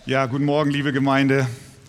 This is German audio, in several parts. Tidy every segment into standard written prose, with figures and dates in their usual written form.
Ja, guten Morgen, liebe Gemeinde.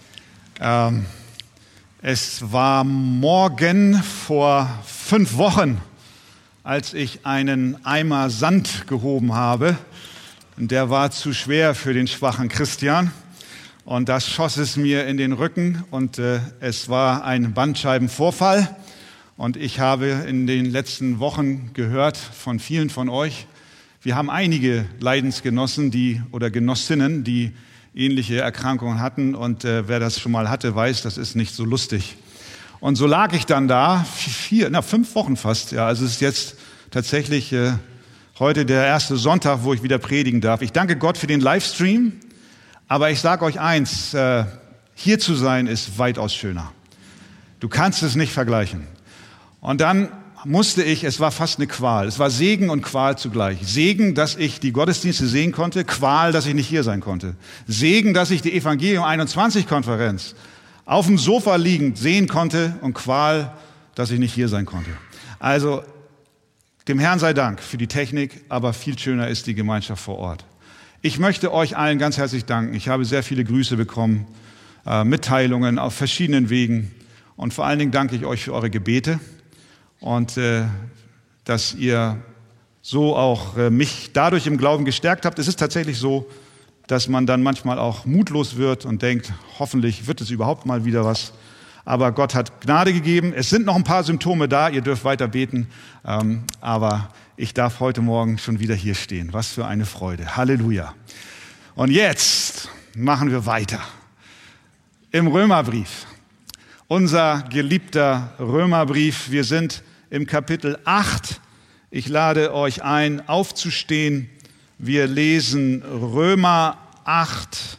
Es war morgen vor 5 Wochen, als ich einen Eimer Sand gehoben habe. Der war zu schwer für den schwachen Christian. Und das schoss es mir in den Rücken und es war ein Bandscheibenvorfall. Und ich habe in den letzten Wochen gehört von vielen von euch, wir haben einige Leidensgenossen oder Genossinnen, die ähnliche Erkrankungen hatten. Und wer das schon mal hatte, weiß, das ist nicht so lustig. Und so lag ich dann da, 5 Wochen fast. Ja, also es ist jetzt tatsächlich heute der erste Sonntag, wo ich wieder predigen darf. Ich danke Gott für den Livestream. Aber ich sage euch eins, hier zu sein ist weitaus schöner. Du kannst es nicht vergleichen. Und dann es war fast eine Qual. Es war Segen und Qual zugleich. Segen, dass ich die Gottesdienste sehen konnte, Qual, dass ich nicht hier sein konnte. Segen, dass ich die Evangelium 21 Konferenz auf dem Sofa liegend sehen konnte und Qual, dass ich nicht hier sein konnte. Also, dem Herrn sei Dank für die Technik, aber viel schöner ist die Gemeinschaft vor Ort. Ich möchte euch allen ganz herzlich danken. Ich habe sehr viele Grüße bekommen, Mitteilungen auf verschiedenen Wegen. Und vor allen Dingen danke ich euch für eure Gebete und dass ihr so auch mich dadurch im Glauben gestärkt habt. Es ist tatsächlich so, dass man dann manchmal auch mutlos wird und denkt, hoffentlich wird es überhaupt mal wieder was. Aber Gott hat Gnade gegeben. Es sind noch ein paar Symptome da, ihr dürft weiter beten. Aber ich darf heute Morgen schon wieder hier stehen. Was für eine Freude. Halleluja. Und jetzt machen wir weiter. Im Römerbrief. Unser geliebter Römerbrief. Wir sind im Kapitel 8. Ich lade euch ein, aufzustehen. Wir lesen Römer 8,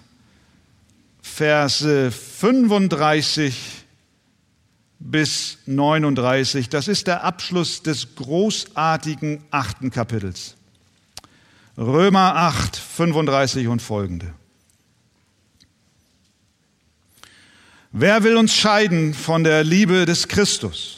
Verse 35 bis 39. Das ist der Abschluss des großartigen 8. Kapitels. Römer 8, 35 und folgende. Wer will uns scheiden von der Liebe des Christus?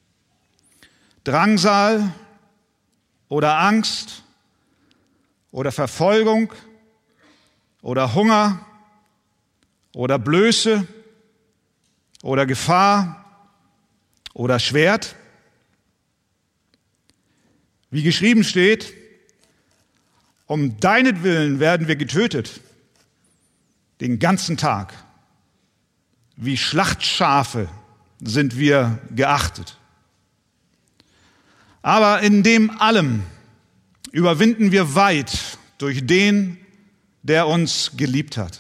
Drangsal oder Angst oder Verfolgung oder Hunger oder Blöße oder Gefahr oder Schwert? Wie geschrieben steht, um deinetwillen werden wir getötet, den ganzen Tag. Wie Schlachtschafe sind wir geachtet. Aber in dem allem überwinden wir weit durch den, der uns geliebt hat.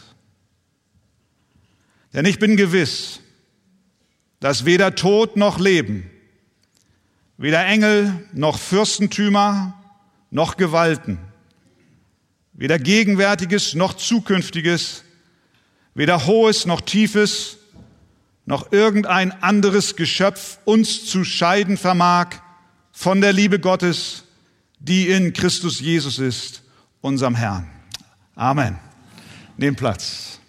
Denn ich bin gewiss, dass weder Tod noch Leben, weder Engel noch Fürstentümer noch Gewalten, weder Gegenwärtiges noch Zukünftiges, weder Hohes noch Tiefes, noch irgendein anderes Geschöpf uns zu scheiden vermag von der Liebe Gottes, die in Christus Jesus ist, unserem Herrn. Amen. Nehmt Platz.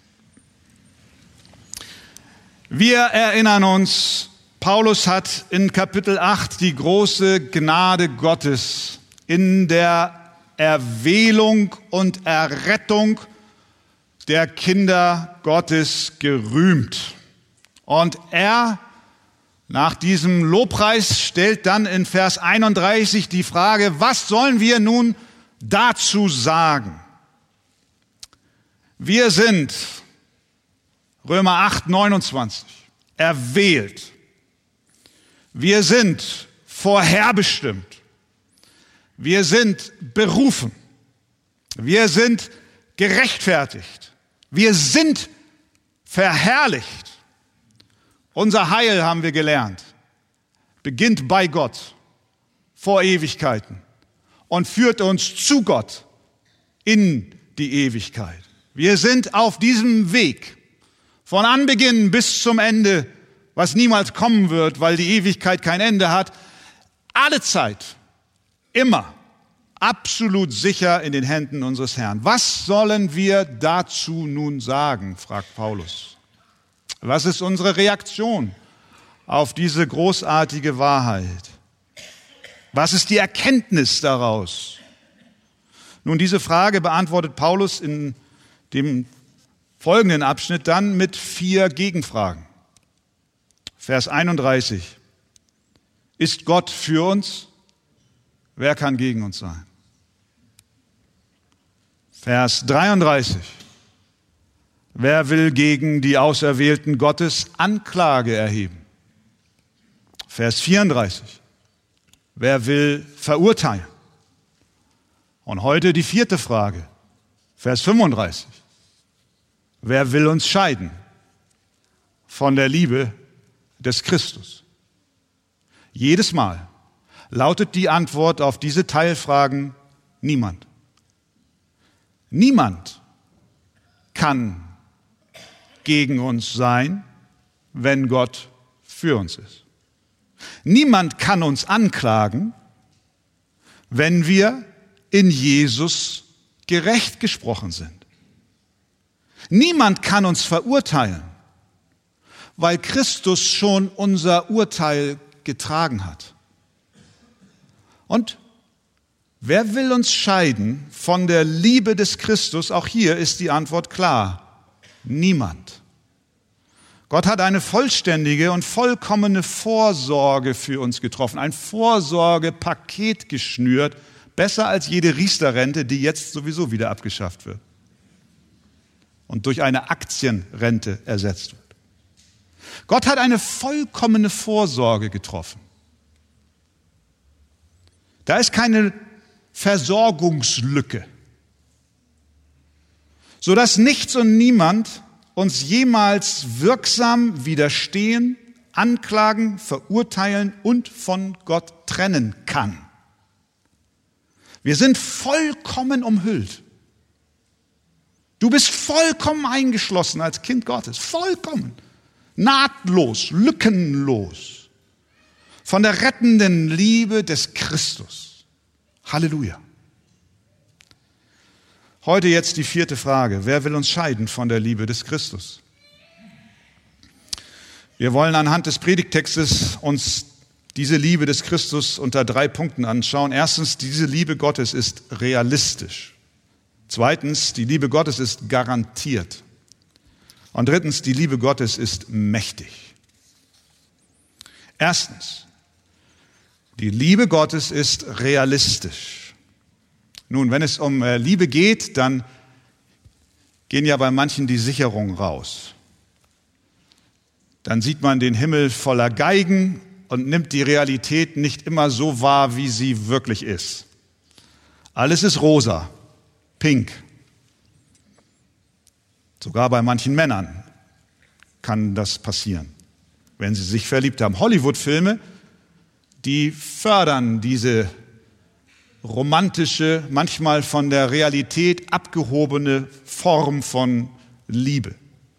Wir erinnern uns, Paulus hat in Kapitel 8 die große Gnade Gottes in der Erwählung und Errettung der Kinder Gottes gerühmt. Und er, nach diesem Lobpreis, stellt dann in Vers 31 die Frage, was sollen wir nun dazu sagen? Wir sind, Römer 8, 29, erwählt. Wir sind vorherbestimmt. Wir sind berufen. Wir sind gerechtfertigt. Wir sind verherrlicht. Unser Heil, haben wir gelernt, beginnt bei Gott vor Ewigkeiten und führt uns zu Gott in die Ewigkeit. Wir sind auf diesem Weg von Anbeginn bis zum Ende, was niemals kommen wird, weil die Ewigkeit kein Ende hat, alle Zeit, immer, absolut sicher in den Händen unseres Herrn. Was sollen wir dazu nun sagen, fragt Paulus. Was ist unsere Reaktion auf diese großartige Wahrheit? Was ist die Erkenntnis daraus? Nun, diese Frage beantwortet Paulus in dem folgenden Abschnitt dann mit 4 Gegenfragen. Vers 31. Ist Gott für uns? Wer kann gegen uns sein? Vers 33. Wer will gegen die Auserwählten Gottes Anklage erheben? Vers 34. Wer will verurteilen? Und heute die 4. Frage, Vers 35. Wer will uns scheiden von der Liebe des Christus? Jedes Mal lautet die Antwort auf diese Teilfragen niemand. Niemand kann gegen uns sein, wenn Gott für uns ist. Niemand kann uns anklagen, wenn wir in Jesus gerecht gesprochen sind. Niemand kann uns verurteilen, weil Christus schon unser Urteil getragen hat. Und wer will uns scheiden von der Liebe des Christus? Auch hier ist die Antwort klar. Niemand. Gott hat eine vollständige und vollkommene Vorsorge für uns getroffen, ein Vorsorgepaket geschnürt, besser als jede Riester-Rente, die jetzt sowieso wieder abgeschafft wird und durch eine Aktienrente ersetzt wird. Gott hat eine vollkommene Vorsorge getroffen. Da ist keine Versorgungslücke, sodass nichts und niemand uns jemals wirksam widerstehen, anklagen, verurteilen und von Gott trennen kann. Wir sind vollkommen umhüllt. Du bist vollkommen eingeschlossen als Kind Gottes, vollkommen, nahtlos, lückenlos von der rettenden Liebe des Christus. Halleluja. Heute jetzt die 4. Frage. Wer will uns scheiden von der Liebe des Christus? Wir wollen anhand des Predigttextes uns diese Liebe des Christus unter 3 Punkten anschauen. Erstens, diese Liebe Gottes ist realistisch. Zweitens, die Liebe Gottes ist garantiert. Und drittens, die Liebe Gottes ist mächtig. Erstens, die Liebe Gottes ist realistisch. Nun, wenn es um Liebe geht, dann gehen ja bei manchen die Sicherungen raus. Dann sieht man den Himmel voller Geigen und nimmt die Realität nicht immer so wahr, wie sie wirklich ist. Alles ist rosa, pink. Sogar bei manchen Männern kann das passieren, wenn sie sich verliebt haben. Hollywood-Filme, die fördern diese romantische, manchmal von der Realität abgehobene Form von Liebe.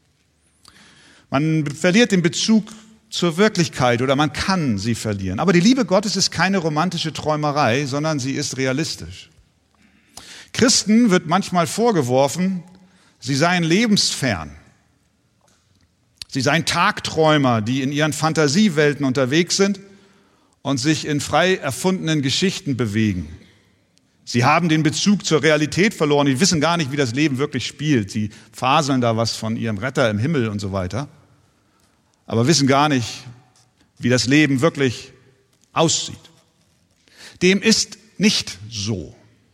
Man verliert den Bezug zur Wirklichkeit oder man kann sie verlieren. Aber die Liebe Gottes ist keine romantische Träumerei, sondern sie ist realistisch. Christen wird manchmal vorgeworfen, sie seien lebensfern. Sie seien Tagträumer, die in ihren Fantasiewelten unterwegs sind und sich in frei erfundenen Geschichten bewegen. Sie haben den Bezug zur Realität verloren. Die wissen gar nicht, wie das Leben wirklich spielt. Sie faseln da was von ihrem Retter im Himmel und so weiter, aber wissen gar nicht, wie das Leben wirklich aussieht. Dem ist nicht so.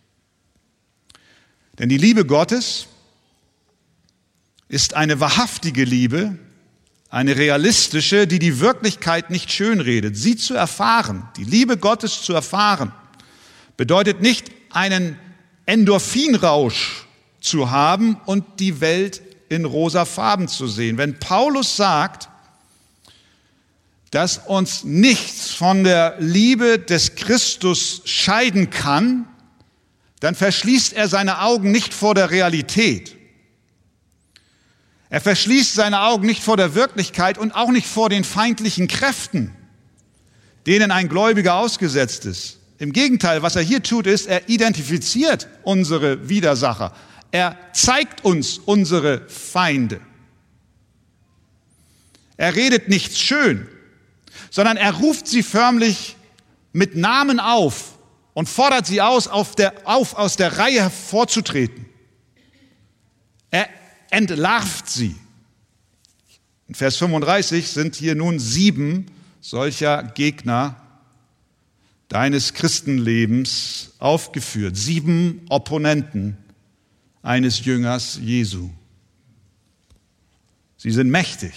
Denn die Liebe Gottes ist eine wahrhaftige Liebe, eine realistische, die die Wirklichkeit nicht schönredet. Sie zu erfahren, die Liebe Gottes zu erfahren, bedeutet nicht, einen Endorphinrausch zu haben und die Welt in rosa Farben zu sehen. Wenn Paulus sagt, dass uns nichts von der Liebe des Christus scheiden kann, dann verschließt er seine Augen nicht vor der Realität. Er verschließt seine Augen nicht vor der Wirklichkeit und auch nicht vor den feindlichen Kräften, denen ein Gläubiger ausgesetzt ist. Im Gegenteil, was er hier tut, ist, er identifiziert unsere Widersacher. Er zeigt uns unsere Feinde. Er redet nicht schön, sondern er ruft sie förmlich mit Namen auf und fordert sie aus der Reihe hervorzutreten. Er entlarvt sie. In Vers 35 sind hier nun 7 solcher Gegner deines Christenlebens aufgeführt. 7 Opponenten eines Jüngers Jesu. Sie sind mächtig.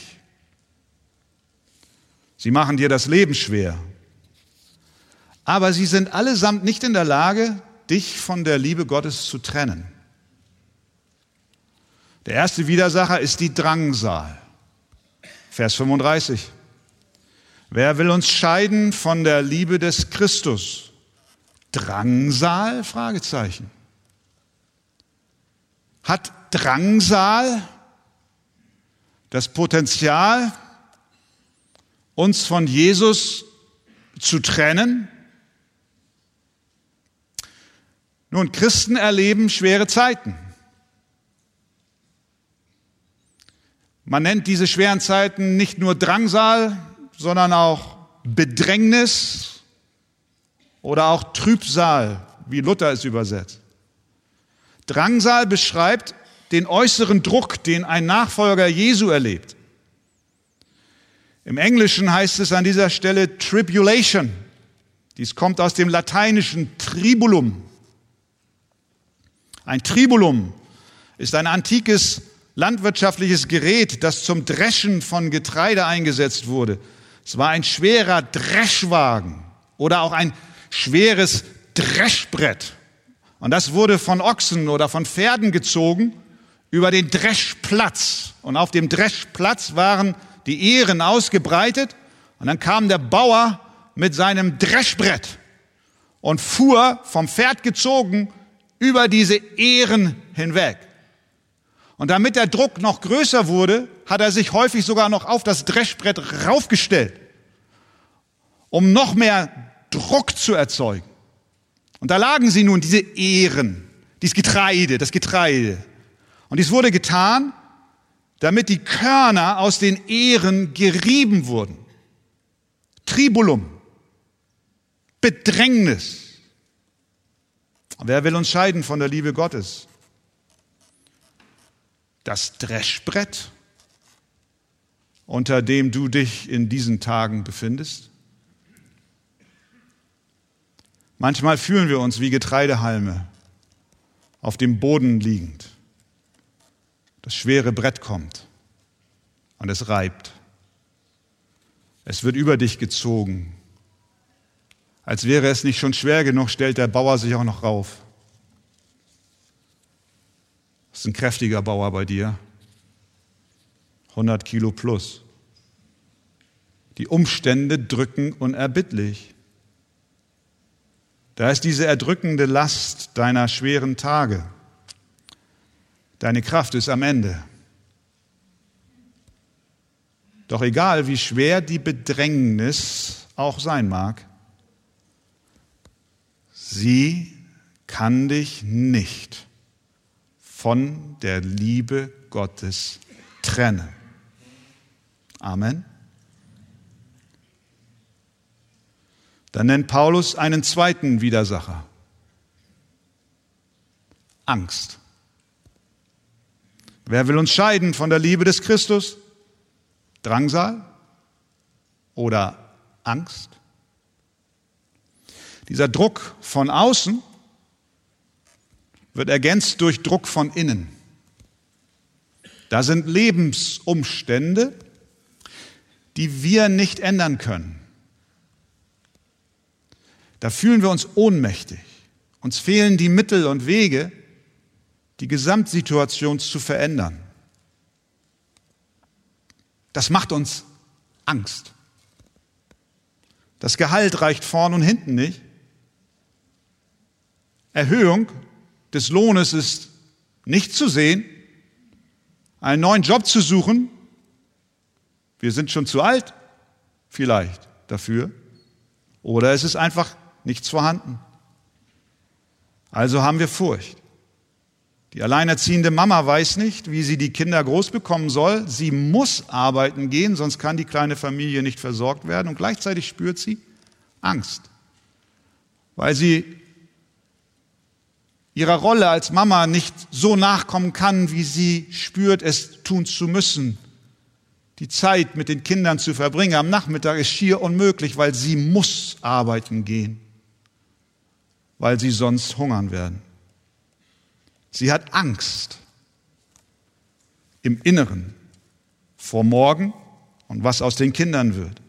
Sie machen dir das Leben schwer. Aber sie sind allesamt nicht in der Lage, dich von der Liebe Gottes zu trennen. Der erste Widersacher ist die Drangsal. Vers 35. Wer will uns scheiden von der Liebe des Christus? Drangsal? Fragezeichen. Hat Drangsal das Potenzial, uns von Jesus zu trennen? Nun, Christen erleben schwere Zeiten. Man nennt diese schweren Zeiten nicht nur Drangsal, sondern auch Bedrängnis oder auch Trübsal, wie Luther es übersetzt. Drangsal beschreibt den äußeren Druck, den ein Nachfolger Jesu erlebt. Im Englischen heißt es an dieser Stelle Tribulation. Dies kommt aus dem lateinischen Tribulum. Ein Tribulum ist ein antikes landwirtschaftliches Gerät, das zum Dreschen von Getreide eingesetzt wurde. Es war ein schwerer Dreschwagen oder auch ein schweres Dreschbrett. Und das wurde von Ochsen oder von Pferden gezogen über den Dreschplatz. Und auf dem Dreschplatz waren die Ähren ausgebreitet. Und dann kam der Bauer mit seinem Dreschbrett und fuhr vom Pferd gezogen über diese Ähren hinweg. Und damit der Druck noch größer wurde, hat er sich häufig sogar noch auf das Dreschbrett raufgestellt, um noch mehr Druck zu erzeugen. Und da lagen sie nun, diese Ähren, das Getreide. Und dies wurde getan, damit die Körner aus den Ähren gerieben wurden. Tribulum, Bedrängnis. Wer will uns scheiden von der Liebe Gottes? Das Dreschbrett, unter dem du dich in diesen Tagen befindest? Manchmal fühlen wir uns wie Getreidehalme, auf dem Boden liegend. Das schwere Brett kommt und es reibt. Es wird über dich gezogen. Als wäre es nicht schon schwer genug, stellt der Bauer sich auch noch rauf. Das ist ein kräftiger Bauer bei dir. 100 Kilo plus. Die Umstände drücken unerbittlich. Da ist diese erdrückende Last deiner schweren Tage. Deine Kraft ist am Ende. Doch egal, wie schwer die Bedrängnis auch sein mag, sie kann dich nicht von der Liebe Gottes trennen. Amen. Dann nennt Paulus einen zweiten Widersacher. Angst. Wer will uns scheiden von der Liebe des Christus? Drangsal oder Angst? Dieser Druck von außen wird ergänzt durch Druck von innen. Da sind Lebensumstände, die wir nicht ändern können. Da fühlen wir uns ohnmächtig. Uns fehlen die Mittel und Wege, die Gesamtsituation zu verändern. Das macht uns Angst. Das Gehalt reicht vorn und hinten nicht. Erhöhung des Lohnes ist nicht zu sehen. Einen neuen Job zu suchen, wir sind schon zu alt vielleicht dafür. Oder es ist einfach nichts vorhanden. Also haben wir Furcht. Die alleinerziehende Mama weiß nicht, wie sie die Kinder groß bekommen soll. Sie muss arbeiten gehen, sonst kann die kleine Familie nicht versorgt werden. Und gleichzeitig spürt sie Angst, weil sie ihrer Rolle als Mama nicht so nachkommen kann, wie sie spürt, es tun zu müssen. Die Zeit mit den Kindern zu verbringen am Nachmittag ist schier unmöglich, weil sie muss arbeiten gehen, weil sie sonst hungern werden. Sie hat Angst im Inneren vor morgen und was aus den Kindern wird.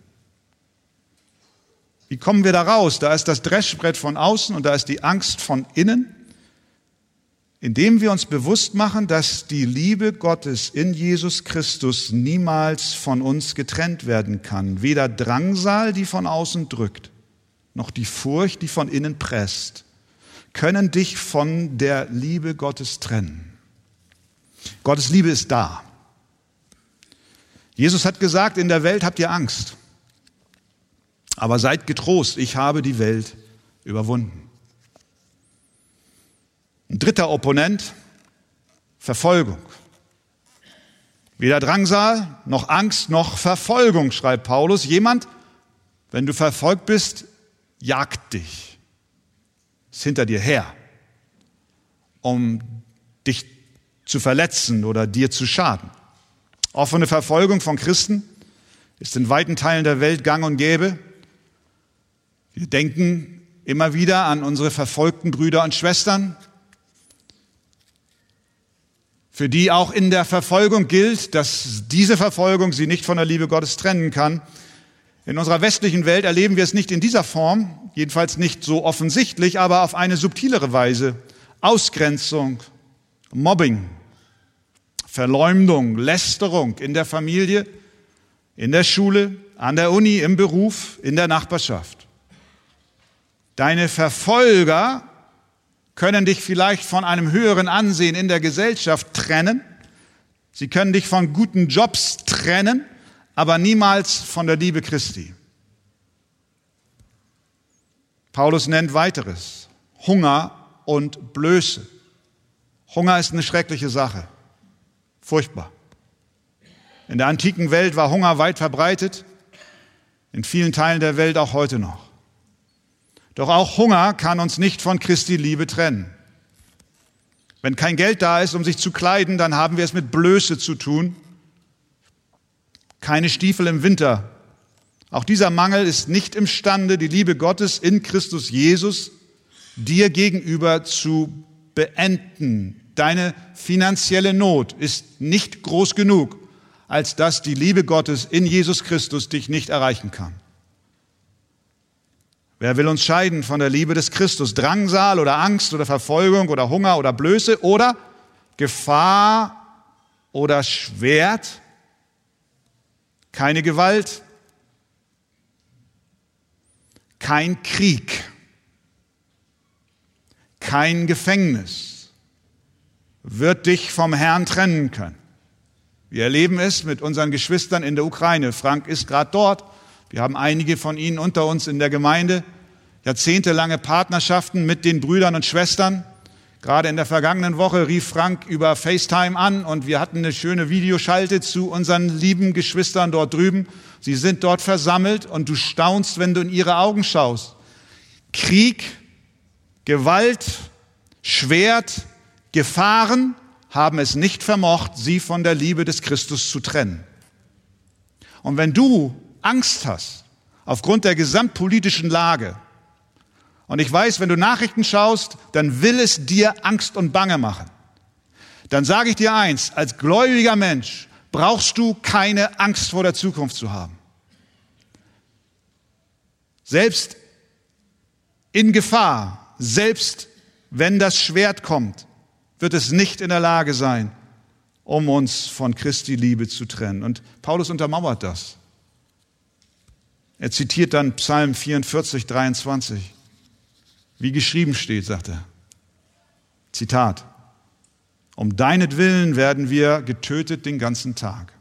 Wie kommen wir da raus? Da ist das Dreschbrett von außen und da ist die Angst von innen, indem wir uns bewusst machen, dass die Liebe Gottes in Jesus Christus niemals von uns getrennt werden kann. Weder Drangsal, die von außen drückt, noch die Furcht, die von innen presst, können dich von der Liebe Gottes trennen. Gottes Liebe ist da. Jesus hat gesagt, in der Welt habt ihr Angst. Aber seid getrost, ich habe die Welt überwunden. Ein dritter Opponent, Verfolgung. Weder Drangsal, noch Angst, noch Verfolgung, schreibt Paulus. Jemand, wenn du verfolgt bist, jagt dich. Ist hinter dir her, um dich zu verletzen oder dir zu schaden. Offene Verfolgung von Christen ist in weiten Teilen der Welt gang und gäbe. Wir denken immer wieder an unsere verfolgten Brüder und Schwestern, für die auch in der Verfolgung gilt, dass diese Verfolgung sie nicht von der Liebe Gottes trennen kann. In unserer westlichen Welt erleben wir es nicht in dieser Form, jedenfalls nicht so offensichtlich, aber auf eine subtilere Weise. Ausgrenzung, Mobbing, Verleumdung, Lästerung in der Familie, in der Schule, an der Uni, im Beruf, in der Nachbarschaft. Deine Verfolger können dich vielleicht von einem höheren Ansehen in der Gesellschaft trennen. Sie können dich von guten Jobs trennen, aber niemals von der Liebe Christi. Paulus nennt weiteres: Hunger und Blöße. Hunger ist eine schreckliche Sache. Furchtbar. In der antiken Welt war Hunger weit verbreitet, in vielen Teilen der Welt auch heute noch. Doch auch Hunger kann uns nicht von Christi Liebe trennen. Wenn kein Geld da ist, um sich zu kleiden, dann haben wir es mit Blöße zu tun. Keine Stiefel im Winter. Auch dieser Mangel ist nicht imstande, die Liebe Gottes in Christus Jesus dir gegenüber zu beenden. Deine finanzielle Not ist nicht groß genug, als dass die Liebe Gottes in Jesus Christus dich nicht erreichen kann. Wer will uns scheiden von der Liebe des Christus? Drangsal oder Angst oder Verfolgung oder Hunger oder Blöße oder Gefahr oder Schwert? Keine Gewalt, kein Krieg, kein Gefängnis wird dich vom Herrn trennen können. Wir erleben es mit unseren Geschwistern in der Ukraine. Frank ist gerade dort. Wir haben einige von ihnen unter uns in der Gemeinde. Jahrzehntelange Partnerschaften mit den Brüdern und Schwestern. Gerade in der vergangenen Woche rief Frank über FaceTime an und wir hatten eine schöne Videoschalte zu unseren lieben Geschwistern dort drüben. Sie sind dort versammelt und du staunst, wenn du in ihre Augen schaust. Krieg, Gewalt, Schwert, Gefahren haben es nicht vermocht, sie von der Liebe des Christus zu trennen. Und wenn du Angst hast, aufgrund der gesamtpolitischen Lage, und ich weiß, wenn du Nachrichten schaust, dann will es dir Angst und Bange machen. Dann sage ich dir eins, als gläubiger Mensch brauchst du keine Angst vor der Zukunft zu haben. Selbst in Gefahr, selbst wenn das Schwert kommt, wird es nicht in der Lage sein, um uns von Christi Liebe zu trennen. Und Paulus untermauert das. Er zitiert dann Psalm 44, 23. Wie geschrieben steht, sagt er. Zitat: Um deinetwillen werden wir getötet den ganzen Tag.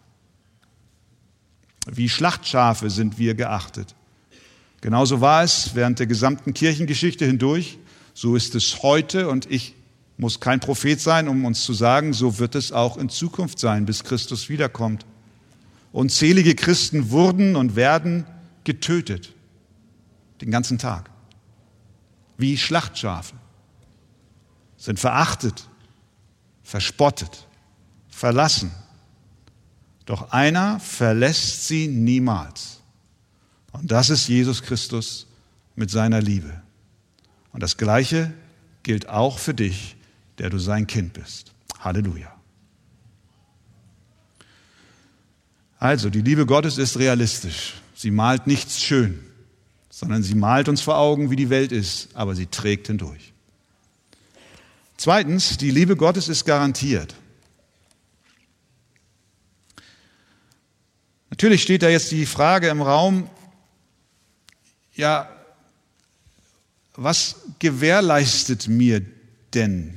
Wie Schlachtschafe sind wir geachtet. Genauso war es während der gesamten Kirchengeschichte hindurch. So ist es heute und ich muss kein Prophet sein, um uns zu sagen, so wird es auch in Zukunft sein, bis Christus wiederkommt. Unzählige Christen wurden und werden getötet. Den ganzen Tag. Wie Schlachtschafe. sind verachtet, verspottet, verlassen. Doch einer verlässt sie niemals. Und das ist Jesus Christus mit seiner Liebe. Und das Gleiche gilt auch für dich, der du sein Kind bist. Halleluja. Also, die Liebe Gottes ist realistisch. Sie malt nichts schön, sondern sie malt uns vor Augen, wie die Welt ist, aber sie trägt hindurch. Zweitens, die Liebe Gottes ist garantiert. Natürlich steht da jetzt die Frage im Raum, ja, was gewährleistet mir denn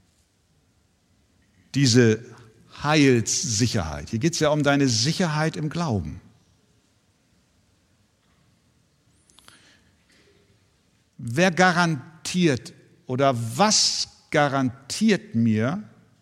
diese Heilssicherheit? Hier geht es ja um deine Sicherheit im Glauben. Wer garantiert oder was garantiert mir,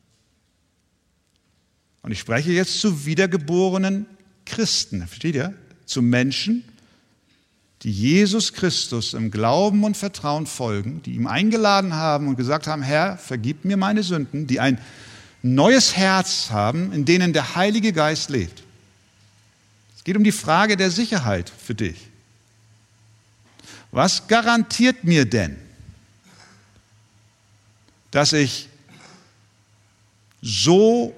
und ich spreche jetzt zu wiedergeborenen Christen, versteht ihr? Zu Menschen, die Jesus Christus im Glauben und Vertrauen folgen, die ihm eingeladen haben und gesagt haben, Herr, vergib mir meine Sünden, die ein neues Herz haben, in denen der Heilige Geist lebt. Es geht um die Frage der Sicherheit für dich. Was garantiert mir denn, dass ich so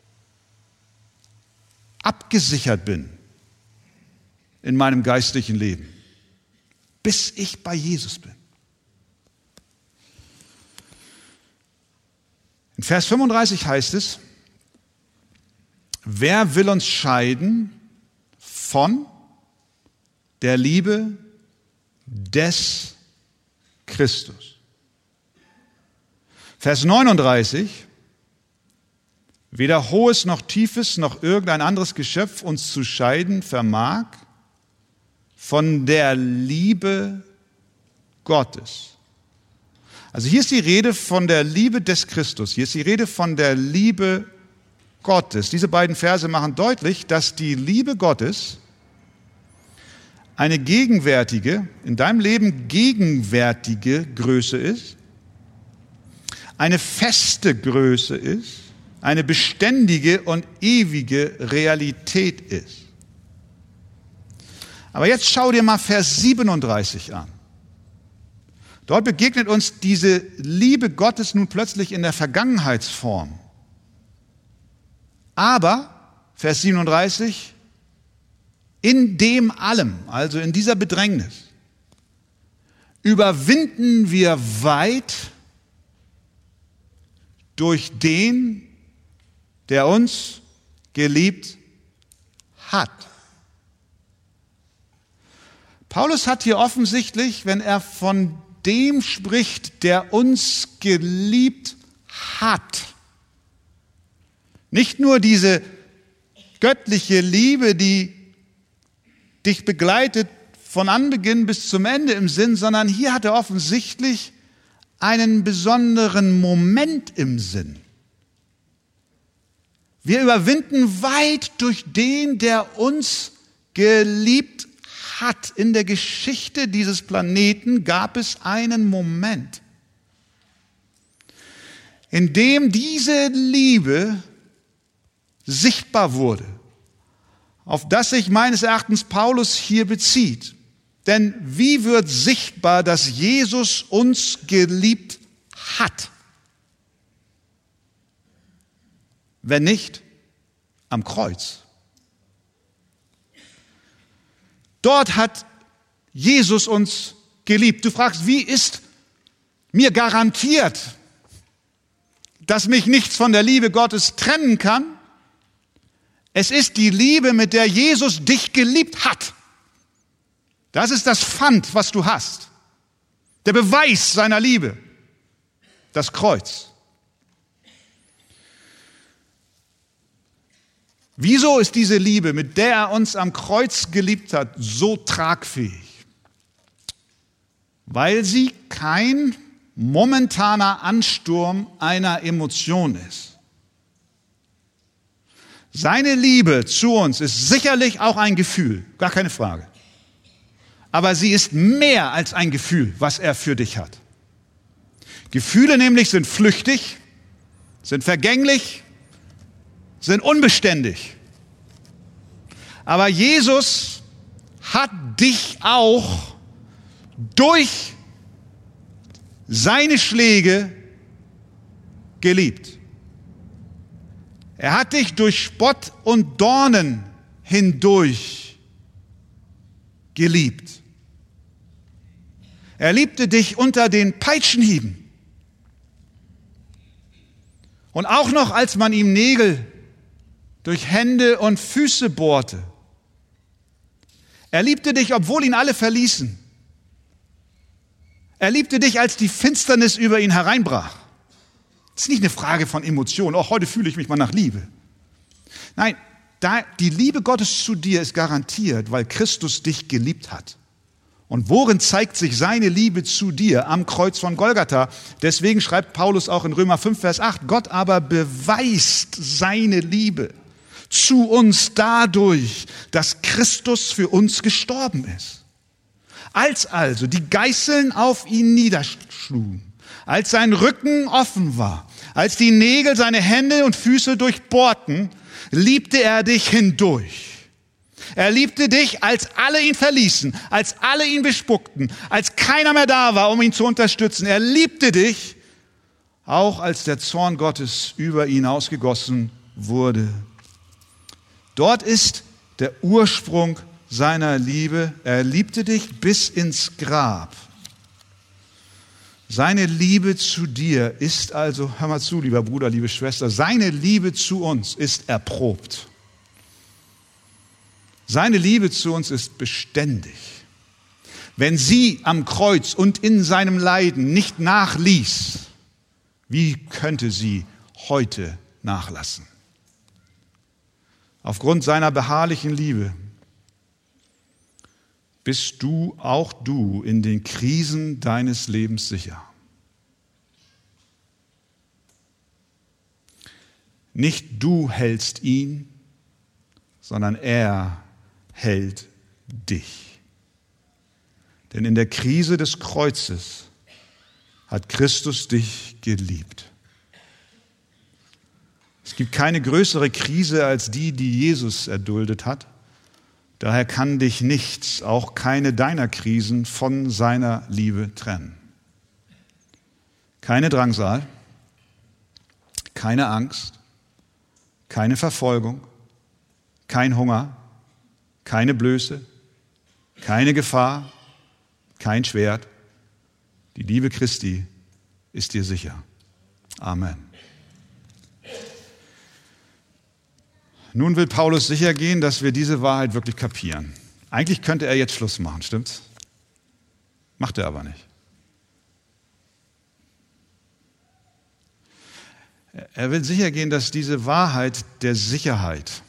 abgesichert bin in meinem geistlichen Leben, bis ich bei Jesus bin? In Vers 35 heißt es, wer will uns scheiden von der Liebe des Christus? Vers 39, weder hohes noch tiefes noch irgendein anderes Geschöpf uns zu scheiden vermag von der Liebe Gottes. Also hier ist die Rede von der Liebe des Christus, hier ist die Rede von der Liebe Gottes. Diese beiden Verse machen deutlich, dass die Liebe Gottes eine gegenwärtige, in deinem Leben gegenwärtige Größe ist, eine feste Größe ist, eine beständige und ewige Realität ist. Aber jetzt schau dir mal Vers 37 an. Dort begegnet uns diese Liebe Gottes nun plötzlich in der Vergangenheitsform. Aber, Vers 37, in dem allem, also in dieser Bedrängnis, überwinden wir weit durch den, der uns geliebt hat. Paulus hat hier offensichtlich, wenn er von dem spricht, der uns geliebt hat, nicht nur diese göttliche Liebe, die dich begleitet von Anbeginn bis zum Ende im Sinn, sondern hier hat er offensichtlich einen besonderen Moment im Sinn. Wir überwinden weit durch den, der uns geliebt hat. In der Geschichte dieses Planeten gab es einen Moment, in dem diese Liebe sichtbar wurde, auf das sich meines Erachtens Paulus hier bezieht. Denn wie wird sichtbar, dass Jesus uns geliebt hat? Wenn nicht am Kreuz. Dort hat Jesus uns geliebt. Du fragst, wie ist mir garantiert, dass mich nichts von der Liebe Gottes trennen kann? Es ist die Liebe, mit der Jesus dich geliebt hat. Das ist das Pfand, was du hast. Der Beweis seiner Liebe. Das Kreuz. Wieso ist diese Liebe, mit der er uns am Kreuz geliebt hat, so tragfähig? Weil sie kein momentaner Ansturm einer Emotion ist. Seine Liebe zu uns ist sicherlich auch ein Gefühl, gar keine Frage. Aber sie ist mehr als ein Gefühl, was er für dich hat. Gefühle nämlich sind flüchtig, sind vergänglich, sind unbeständig. Aber Jesus hat dich auch durch seine Schläge geliebt. Er hat dich durch Spott und Dornen hindurch geliebt. Er liebte dich unter den Peitschenhieben. Und auch noch, als man ihm Nägel durch Hände und Füße bohrte. Er liebte dich, obwohl ihn alle verließen. Er liebte dich, als die Finsternis über ihn hereinbrach. Das ist nicht eine Frage von Emotionen. Auch heute fühle ich mich mal nach Liebe. Nein, die Liebe Gottes zu dir ist garantiert, weil Christus dich geliebt hat. Und worin zeigt sich seine Liebe zu dir? Am Kreuz von Golgatha. Deswegen schreibt Paulus auch in Römer 5, Vers 8, Gott aber beweist seine Liebe zu uns dadurch, dass Christus für uns gestorben ist. Als also die Geißeln auf ihn niederschlugen, als sein Rücken offen war, als die Nägel seine Hände und Füße durchbohrten, liebte er dich hindurch. Er liebte dich, als alle ihn verließen, als alle ihn bespuckten, als keiner mehr da war, um ihn zu unterstützen. Er liebte dich, auch als der Zorn Gottes über ihn ausgegossen wurde. Dort ist der Ursprung seiner Liebe. Er liebte dich bis ins Grab. Seine Liebe zu dir ist also, hör mal zu, lieber Bruder, liebe Schwester, seine Liebe zu uns ist erprobt. Seine Liebe zu uns ist beständig. Wenn sie am Kreuz und in seinem Leiden nicht nachließ, wie könnte sie heute nachlassen? Aufgrund seiner beharrlichen Liebe bist auch du in den Krisen deines Lebens sicher. Nicht du hältst ihn, sondern er hält dich. Denn in der Krise des Kreuzes hat Christus dich geliebt. Es gibt keine größere Krise als die Jesus erduldet hat. Daher kann dich nichts, auch keine deiner Krisen, von seiner Liebe trennen. Keine Drangsal, keine Angst, keine Verfolgung, kein Hunger, keine Blöße, keine Gefahr, kein Schwert. Die Liebe Christi ist dir sicher. Amen. Nun will Paulus sicher gehen, dass wir diese Wahrheit wirklich kapieren. Eigentlich könnte er jetzt Schluss machen, stimmt's? Macht er aber nicht. Er will sicher gehen, dass diese Wahrheit der Sicherheit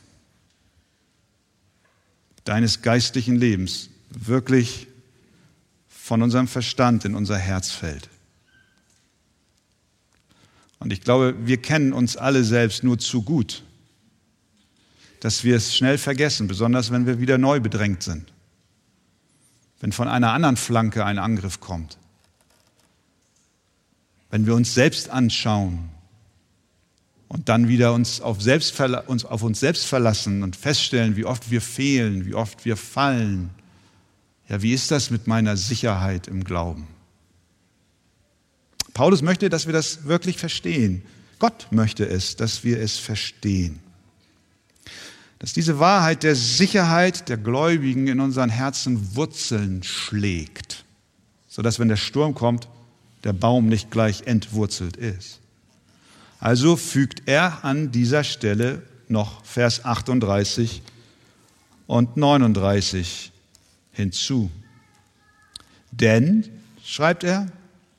deines geistlichen Lebens wirklich von unserem Verstand in unser Herz fällt. Und ich glaube, wir kennen uns alle selbst nur zu gut, dass wir es schnell vergessen, besonders wenn wir wieder neu bedrängt sind. Wenn von einer anderen Flanke ein Angriff kommt. Wenn wir uns selbst anschauen und dann wieder uns auf uns selbst verlassen und feststellen, wie oft wir fehlen, wie oft wir fallen. Ja, wie ist das mit meiner Sicherheit im Glauben? Paulus möchte, dass wir das wirklich verstehen. Gott möchte es, dass wir es verstehen. Dass diese Wahrheit der Sicherheit der Gläubigen in unseren Herzen Wurzeln schlägt, sodass, wenn der Sturm kommt, der Baum nicht gleich entwurzelt ist. Also fügt er an dieser Stelle noch Vers 38 und 39 hinzu. Denn, schreibt er,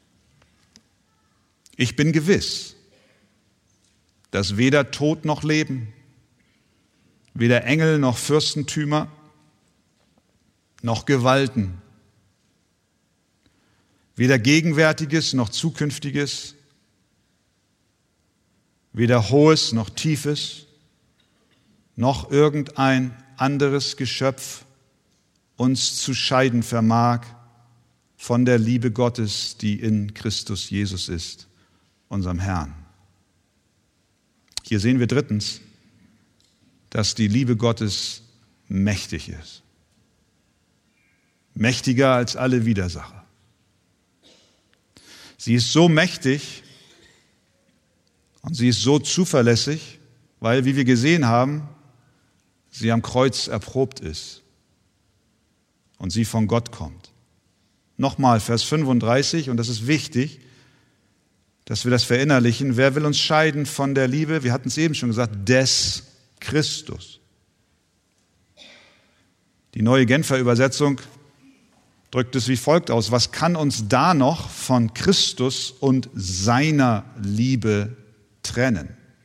ich bin gewiss, dass weder Tod noch Leben, weder Engel noch Fürstentümer, noch Gewalten, weder Gegenwärtiges noch Zukünftiges, weder Hohes noch Tiefes, noch irgendein anderes Geschöpf uns zu scheiden vermag von der Liebe Gottes, die in Christus Jesus ist, unserem Herrn. Hier sehen wir drittens, dass die Liebe Gottes mächtig ist. Mächtiger als alle Widersacher. Sie ist so mächtig und sie ist so zuverlässig, weil, wie wir gesehen haben, sie am Kreuz erprobt ist und sie von Gott kommt. Nochmal Vers 35, und das ist wichtig, dass wir das verinnerlichen. Wer will uns scheiden von der Liebe? Wir hatten es eben schon gesagt, des Christus. Die Neue Genfer Übersetzung drückt es wie folgt aus: Was kann uns da noch von Christus und seiner Liebe trennen?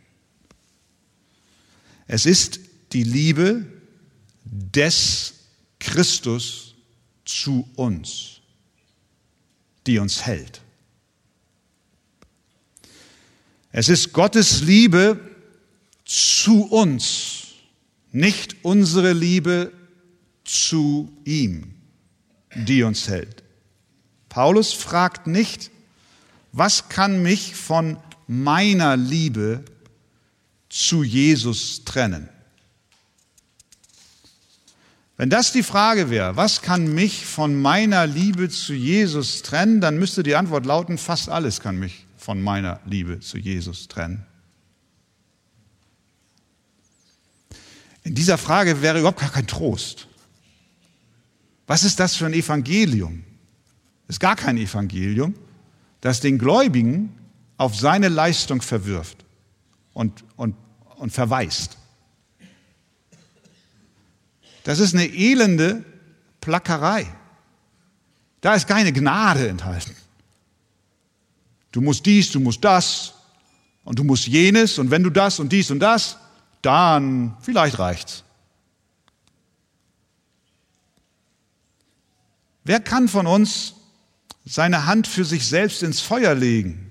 Es ist die Liebe des Christus zu uns, die uns hält. Es ist Gottes Liebe zu uns, nicht unsere Liebe zu ihm, die uns hält. Paulus fragt nicht, was kann mich von meiner Liebe zu Jesus trennen? Wenn das die Frage wäre, was kann mich von meiner Liebe zu Jesus trennen, dann müsste die Antwort lauten, fast alles kann mich von meiner Liebe zu Jesus trennen. In dieser Frage wäre überhaupt gar kein Trost. Was ist das für ein Evangelium? Es ist gar kein Evangelium, das den Gläubigen auf seine Leistung verwirft und verweist. Das ist eine elende Plackerei. Da ist keine Gnade enthalten. Du musst dies, du musst das und du musst jenes und wenn du das und dies und das, dann vielleicht reicht's. Wer kann von uns seine Hand für sich selbst ins Feuer legen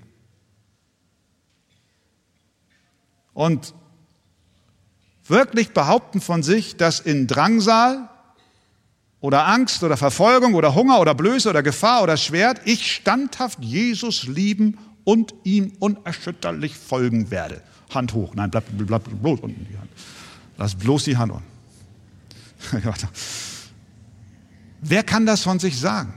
und wirklich behaupten von sich, dass in Drangsal oder Angst oder Verfolgung oder Hunger oder Blöße oder Gefahr oder Schwert ich standhaft Jesus lieben und ihm unerschütterlich folgen werde? Hand hoch. Nein, bleib bloß unten die Hand. Lass bloß die Hand unten. Wer kann das von sich sagen?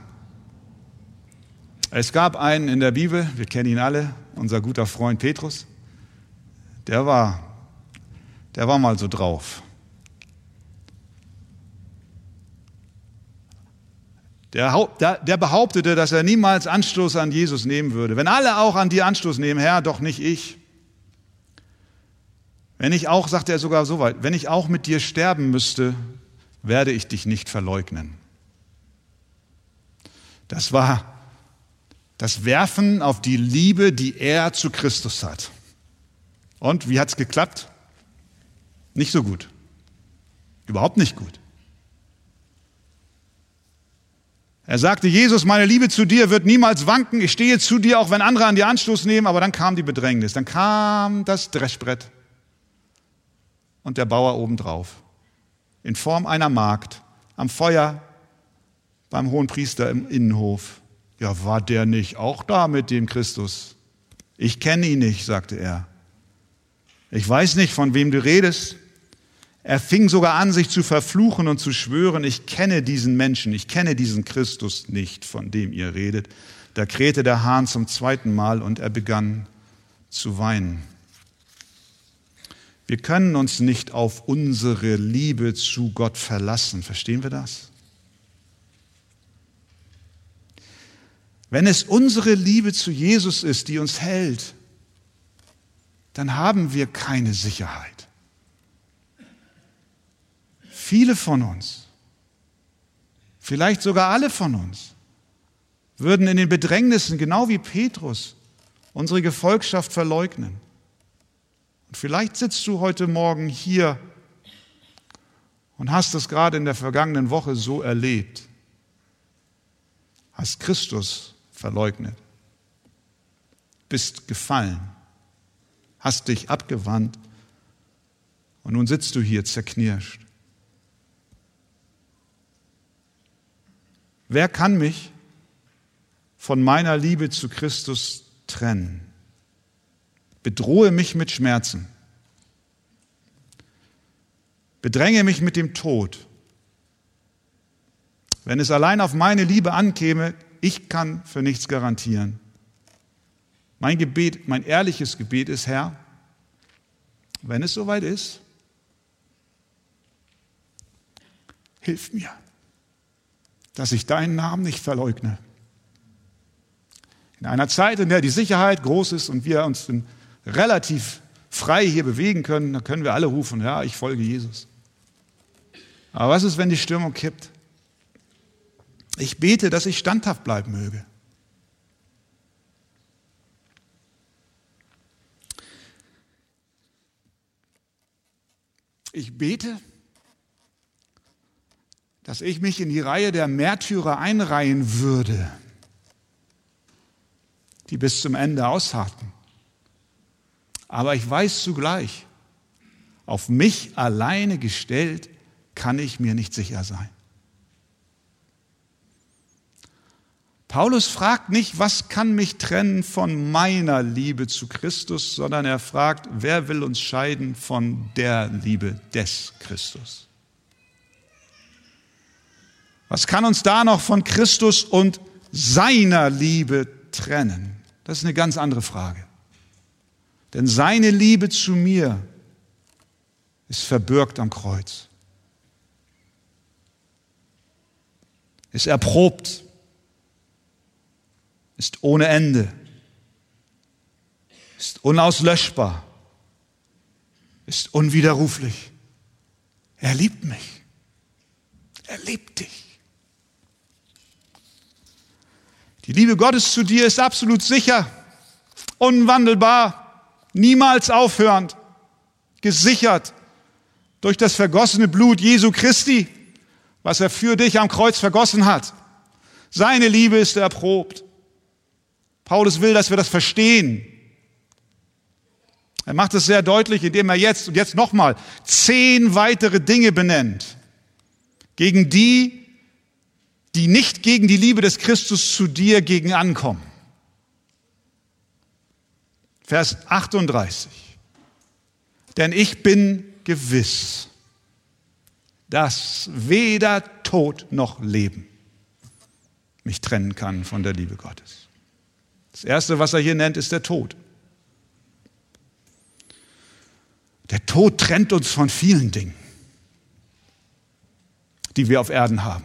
Es gab einen in der Bibel, wir kennen ihn alle, unser guter Freund Petrus. Der war mal so drauf. Der behauptete, dass er niemals Anstoß an Jesus nehmen würde. Wenn alle auch an dir Anstoß nehmen, Herr, doch nicht ich. Wenn ich auch, sagte er sogar so weit, wenn ich auch mit dir sterben müsste, werde ich dich nicht verleugnen. Das war das Werfen auf die Liebe, die er zu Christus hat. Und wie hat's geklappt? Nicht so gut. Überhaupt nicht gut. Er sagte, Jesus, meine Liebe zu dir wird niemals wanken. Ich stehe zu dir, auch wenn andere an dir Anstoß nehmen. Aber dann kam die Bedrängnis. Dann kam das Dreschbrett und der Bauer obendrauf. In Form einer Magd. Am Feuer beim Hohenpriester im Innenhof. Ja, war der nicht auch da mit dem Christus? Ich kenne ihn nicht, sagte er. Ich weiß nicht, von wem du redest. Er fing sogar an, sich zu verfluchen und zu schwören, ich kenne diesen Menschen, ich kenne diesen Christus nicht, von dem ihr redet. Da krähte der Hahn zum zweiten Mal und er begann zu weinen. Wir können uns nicht auf unsere Liebe zu Gott verlassen. Verstehen wir das? Wenn es unsere Liebe zu Jesus ist, die uns hält, dann haben wir keine Sicherheit. Viele von uns, vielleicht sogar alle von uns, würden in den Bedrängnissen, genau wie Petrus, unsere Gefolgschaft verleugnen. Und vielleicht sitzt du heute Morgen hier und hast es gerade in der vergangenen Woche so erlebt. Hast Christus verleugnet, bist gefallen, hast dich abgewandt und nun sitzt du hier zerknirscht. Wer kann mich von meiner Liebe zu Christus trennen? Bedrohe mich mit Schmerzen. Bedränge mich mit dem Tod. Wenn es allein auf meine Liebe ankäme, ich kann für nichts garantieren. Mein Gebet, mein ehrliches Gebet ist, Herr, wenn es soweit ist, hilf mir, dass ich deinen Namen nicht verleugne. In einer Zeit, in der die Sicherheit groß ist und wir uns relativ frei hier bewegen können, da können wir alle rufen, ja, ich folge Jesus. Aber was ist, wenn die Stimmung kippt? Ich bete, dass ich standhaft bleiben möge. Ich bete, dass ich mich in die Reihe der Märtyrer einreihen würde, die bis zum Ende ausharrten. Aber ich weiß zugleich, auf mich alleine gestellt kann ich mir nicht sicher sein. Paulus fragt nicht, was kann mich trennen von meiner Liebe zu Christus, sondern er fragt, wer will uns scheiden von der Liebe des Christus? Was kann uns da noch von Christus und seiner Liebe trennen? Das ist eine ganz andere Frage. Denn seine Liebe zu mir ist verbürgt am Kreuz. Ist erprobt. Ist ohne Ende. Ist unauslöschbar. Ist unwiderruflich. Er liebt mich. Er liebt dich. Die Liebe Gottes zu dir ist absolut sicher, unwandelbar, niemals aufhörend, gesichert durch das vergossene Blut Jesu Christi, was er für dich am Kreuz vergossen hat. Seine Liebe ist erprobt. Paulus will, dass wir das verstehen. Er macht es sehr deutlich, indem er jetzt nochmal 10 weitere Dinge benennt, gegen die nicht gegen die Liebe des Christus zu dir gegen ankommen. Vers 38. Denn ich bin gewiss, dass weder Tod noch Leben mich trennen kann von der Liebe Gottes. Das Erste, was er hier nennt, ist der Tod. Der Tod trennt uns von vielen Dingen, die wir auf Erden haben.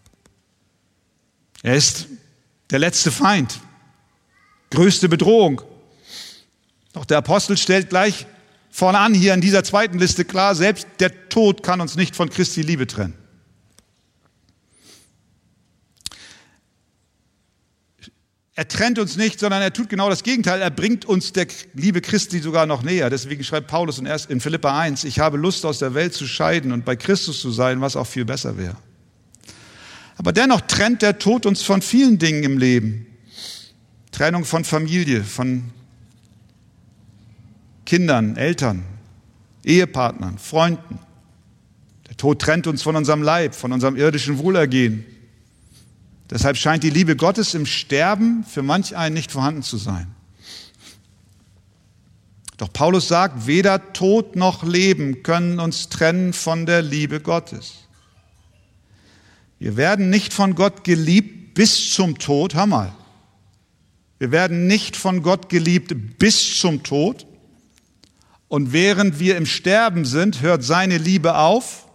Er ist der letzte Feind, größte Bedrohung. Doch der Apostel stellt gleich vorne an hier in dieser zweiten Liste klar, selbst der Tod kann uns nicht von Christi Liebe trennen. Er trennt uns nicht, sondern er tut genau das Gegenteil. Er bringt uns der Liebe Christi sogar noch näher. Deswegen schreibt Paulus in Philipper 1, ich habe Lust, aus der Welt zu scheiden und bei Christus zu sein, was auch viel besser wäre. Aber dennoch trennt der Tod uns von vielen Dingen im Leben. Trennung von Familie, von Kindern, Eltern, Ehepartnern, Freunden. Der Tod trennt uns von unserem Leib, von unserem irdischen Wohlergehen. Deshalb scheint die Liebe Gottes im Sterben für manch einen nicht vorhanden zu sein. Doch Paulus sagt, weder Tod noch Leben können uns trennen von der Liebe Gottes. Wir werden nicht von Gott geliebt bis zum Tod. Hör mal. Wir werden nicht von Gott geliebt bis zum Tod. Und während wir im Sterben sind, hört seine Liebe auf,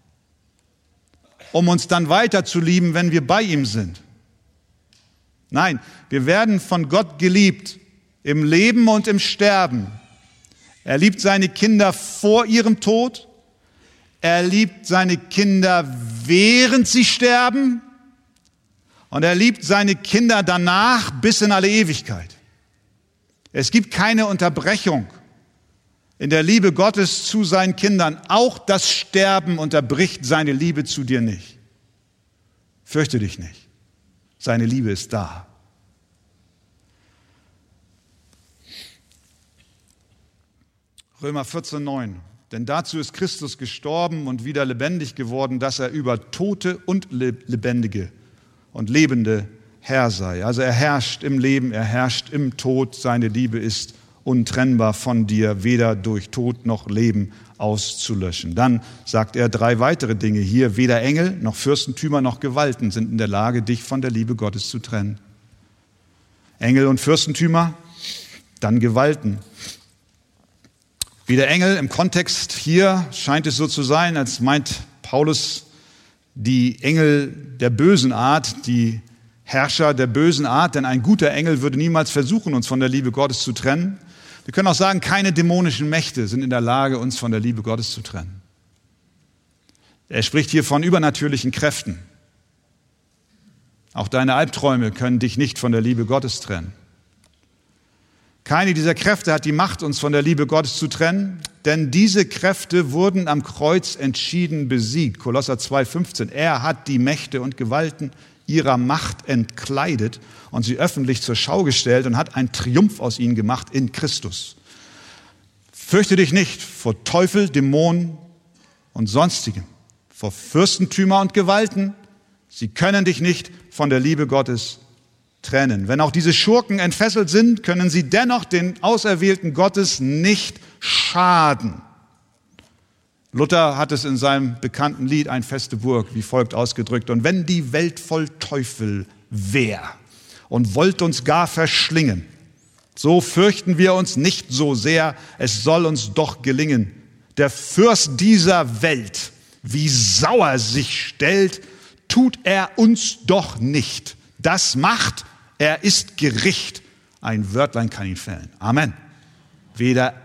um uns dann weiter zu lieben, wenn wir bei ihm sind. Nein, wir werden von Gott geliebt im Leben und im Sterben. Er liebt seine Kinder vor ihrem Tod. Er liebt seine Kinder, während sie sterben. Und er liebt seine Kinder danach bis in alle Ewigkeit. Es gibt keine Unterbrechung in der Liebe Gottes zu seinen Kindern. Auch das Sterben unterbricht seine Liebe zu dir nicht. Fürchte dich nicht. Seine Liebe ist da. Römer 14,9. Denn dazu ist Christus gestorben und wieder lebendig geworden, dass er über Tote und Lebendige und Lebende Herr sei. Also er herrscht im Leben, er herrscht im Tod. Seine Liebe ist untrennbar von dir, weder durch Tod noch Leben auszulöschen. Dann sagt er 3 weitere Dinge hier. Weder Engel noch Fürstentümer noch Gewalten sind in der Lage, dich von der Liebe Gottes zu trennen. Engel und Fürstentümer, dann Gewalten. Weder Engel, im Kontext hier scheint es so zu sein, als meint Paulus die Engel der bösen Art, die Herrscher der bösen Art, denn ein guter Engel würde niemals versuchen, uns von der Liebe Gottes zu trennen. Wir können auch sagen, keine dämonischen Mächte sind in der Lage, uns von der Liebe Gottes zu trennen. Er spricht hier von übernatürlichen Kräften. Auch deine Albträume können dich nicht von der Liebe Gottes trennen. Keine dieser Kräfte hat die Macht, uns von der Liebe Gottes zu trennen, denn diese Kräfte wurden am Kreuz entschieden besiegt. Kolosser 2,15. Er hat die Mächte und Gewalten ihrer Macht entkleidet und sie öffentlich zur Schau gestellt und hat einen Triumph aus ihnen gemacht in Christus. Fürchte dich nicht vor Teufel, Dämonen und Sonstigem, vor Fürstentümer und Gewalten. Sie können dich nicht von der Liebe Gottes trennen. Wenn auch diese Schurken entfesselt sind, können sie dennoch den Auserwählten Gottes nicht schaden. Luther hat es in seinem bekannten Lied Ein feste Burg wie folgt ausgedrückt: Und wenn die Welt voll Teufel wär und wollt uns gar verschlingen, so fürchten wir uns nicht so sehr, es soll uns doch gelingen. Der Fürst dieser Welt, wie sauer sich stellt, tut er uns doch nicht. Das macht, er ist Gericht. Ein Wörtlein kann ihn fällen. Amen. Weder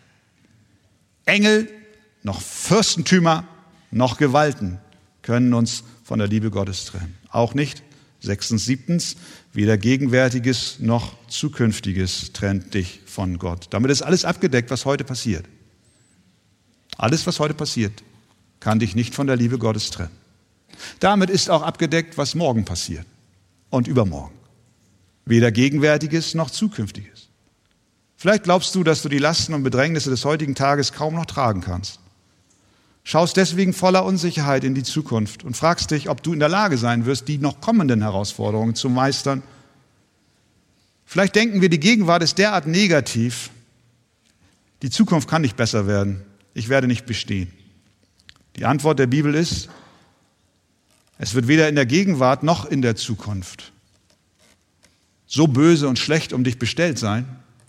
Engel noch Fürstentümer noch Gewalten können uns von der Liebe Gottes trennen. Auch nicht, 6. und 7. weder Gegenwärtiges noch Zukünftiges trennt dich von Gott. Damit ist alles abgedeckt, was heute passiert. Alles, was heute passiert, kann dich nicht von der Liebe Gottes trennen. Damit ist auch abgedeckt, was morgen passiert und übermorgen. Weder Gegenwärtiges noch Zukünftiges. Vielleicht glaubst du, dass du die Lasten und Bedrängnisse des heutigen Tages kaum noch tragen kannst. Schaust deswegen voller Unsicherheit in die Zukunft und fragst dich, ob du in der Lage sein wirst, die noch kommenden Herausforderungen zu meistern. Vielleicht denken wir, die Gegenwart ist derart negativ, die Zukunft kann nicht besser werden, ich werde nicht bestehen. Die Antwort der Bibel ist, es wird weder in der Gegenwart noch in der Zukunft so böse und schlecht um dich bestellt sein,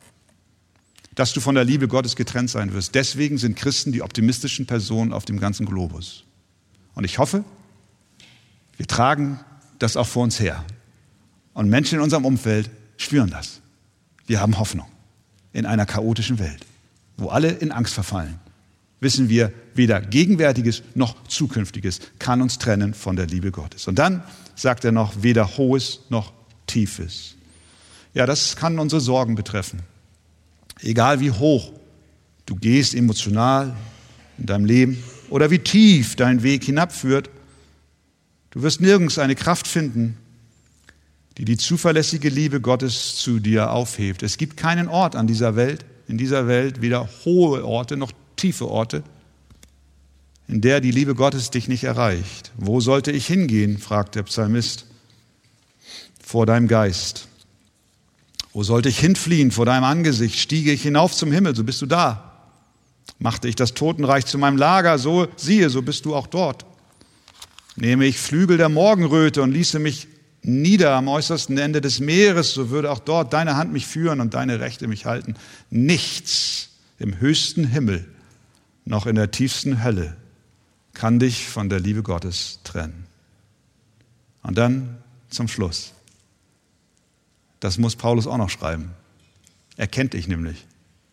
dass du von der Liebe Gottes getrennt sein wirst. Deswegen sind Christen die optimistischen Personen auf dem ganzen Globus. Und ich hoffe, wir tragen das auch vor uns her. Und Menschen in unserem Umfeld spüren das. Wir haben Hoffnung in einer chaotischen Welt, wo alle in Angst verfallen. Wissen wir, weder Gegenwärtiges noch Zukünftiges kann uns trennen von der Liebe Gottes. Und dann sagt er noch, weder Hohes noch Tiefes. Ja, das kann unsere Sorgen betreffen. Egal wie hoch du gehst emotional in deinem Leben oder wie tief dein Weg hinabführt, du wirst nirgends eine Kraft finden, die die zuverlässige Liebe Gottes zu dir aufhebt. Es gibt keinen Ort in dieser Welt, weder hohe Orte noch tiefe Orte, in der die Liebe Gottes dich nicht erreicht. Wo sollte ich hingehen, fragt der Psalmist, vor deinem Geist? Wo sollte ich hinfliehen vor deinem Angesicht? Stiege ich hinauf zum Himmel, so bist du da. Machte ich das Totenreich zu meinem Lager, so siehe, so bist du auch dort. Nehme ich Flügel der Morgenröte und ließe mich nieder am äußersten Ende des Meeres, so würde auch dort deine Hand mich führen und deine Rechte mich halten. Nichts im höchsten Himmel noch in der tiefsten Hölle kann dich von der Liebe Gottes trennen. Und dann zum Schluss. Das muss Paulus auch noch schreiben. Er kennt dich nämlich.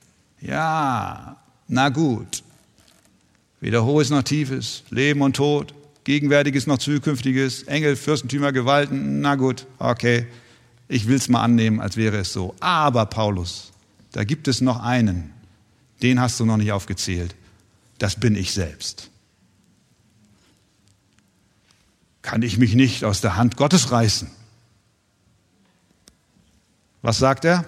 Ja, na gut. Weder Hohes noch Tiefes, Leben und Tod, Gegenwärtiges noch Zukünftiges, Engel, Fürstentümer, Gewalten, na gut, okay. Ich will es mal annehmen, als wäre es so. Aber Paulus, da gibt es noch einen, den hast du noch nicht aufgezählt. Das bin ich selbst. Kann ich mich nicht aus der Hand Gottes reißen? Was sagt er?